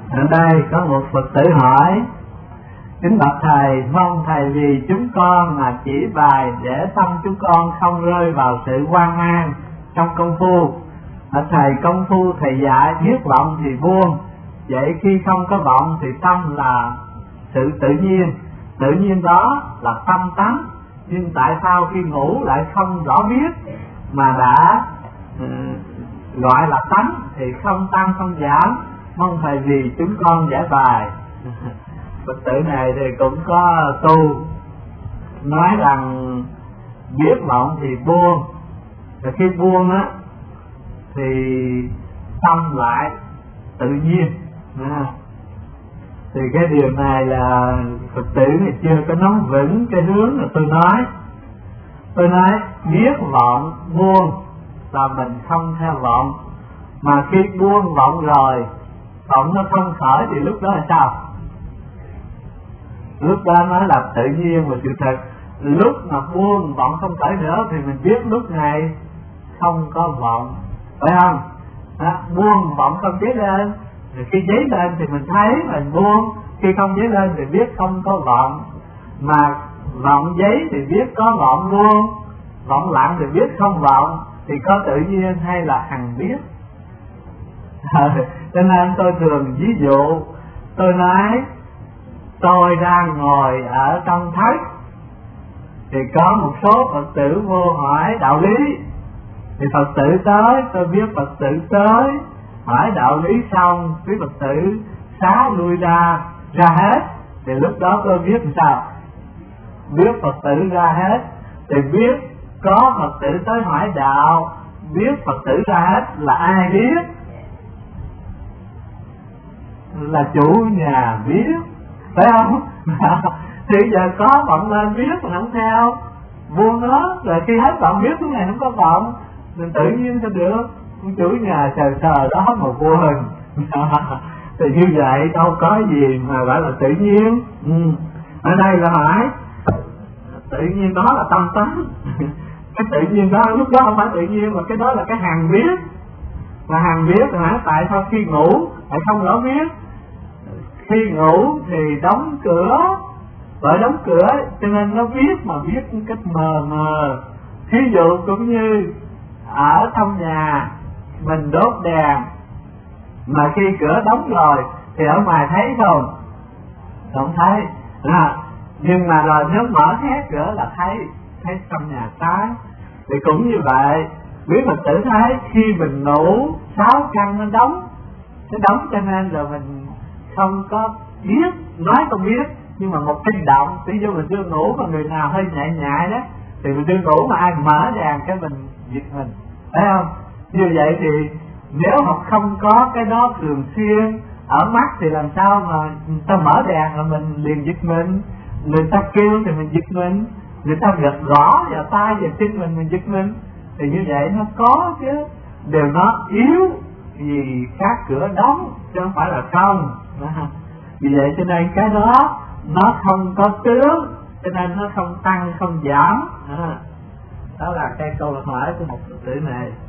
Ở đây có một Phật tử hỏi: kính bạch thầy, mong thầy vì chúng con mà chỉ bài để tâm chúng con không rơi vào sự hoang mang trong công phu. Thầy, công phu thầy dạy biết vọng thì buông, vậy khi không có vọng thì tâm là sự tự nhiên, tự nhiên đó là tâm tánh. Nhưng tại sao khi ngủ lại không rõ biết mà đã gọi là tánh thì không tăng không giảm? Mong thầy vì chúng con giải bài. Phật tử này thì cũng có tu, nói rằng biết vọng thì buông, và khi buông á thì tâm lại tự nhiên. Thì cái điều này là Phật tử này chưa có nắm vững cái hướng mà tôi nói. Tôi nói biết vọng buông là mình không theo vọng, mà khi buông vọng rồi, vọng nó không khởi thì lúc đó là sao? Lúc đó nó là tự nhiên và sự thật. Lúc mà buông vọng không khởi nữa thì mình biết lúc này không có vọng, phải không? Buông vọng không dấy lên, rồi khi dấy lên thì mình thấy mình buông, khi không dấy lên thì biết không có vọng. Mà vọng dấy thì biết có vọng buông, vọng lặng thì biết không vọng, thì có tự nhiên hay là hằng biết? Cho nên tôi thường ví dụ, tôi nói tôi đang ngồi ở trong thất, thì có một số Phật tử vô hỏi đạo lý, thì Phật tử tới, tôi biết Phật tử tới hỏi đạo lý xong, quý Phật tử xá lui ra hết, thì lúc đó tôi biết làm sao? Biết Phật tử ra hết thì biết có Phật tử tới hỏi đạo, biết Phật tử ra hết là ai biết? Là chủ nhà biết, phải không? Thì giờ có vọng lên biết mà không theo, buông nó, rồi khi hết vọng biết lúc này không có vọng, mình tự nhiên sao được? Chủ nhà sờ đó mà buồn. Thì như vậy đâu có gì mà gọi là tự nhiên. Ở đây là hỏi tự nhiên đó là tâm tánh. Cái tự nhiên đó lúc đó không phải tự nhiên, mà cái đó là cái hằng biết. Mà hằng biết hả? Tại sao khi ngủ lại không rõ biết? Khi ngủ thì đóng cửa, bởi đóng cửa cho nên nó biết, mà biết một cách mờ mờ. Thí dụ cũng như ở trong nhà mình đốt đèn, mà khi cửa đóng rồi thì ở ngoài thấy không? Không thấy. Nhưng mà rồi nếu mở hết cửa là thấy trong nhà sáng. Thì cũng như vậy, quý Phật tử thấy khi mình ngủ 6 căn nó đóng cho nên là mình không có biết, nói không biết, nhưng mà một cái động, ví dụ mình chưa ngủ mà người nào hơi nhạy đó, thì mình chưa ngủ mà ai mở đèn cái mình giật mình, thấy không? Như vậy thì nếu mà không có cái đó thường xuyên ở mắt thì làm sao mà người ta mở đèn là mình liền giật mình, người ta kêu thì mình giật mình, người ta gật gõ vào tay vào chân mình giật mình. Thì như vậy nó có chứ, đều nó yếu vì các cửa đóng chứ không phải là không. Vì vậy cho nên cái đó nó không có tướng, cho nên nó không tăng không giảm. Đó là cái câu hỏi của một Phật tử này.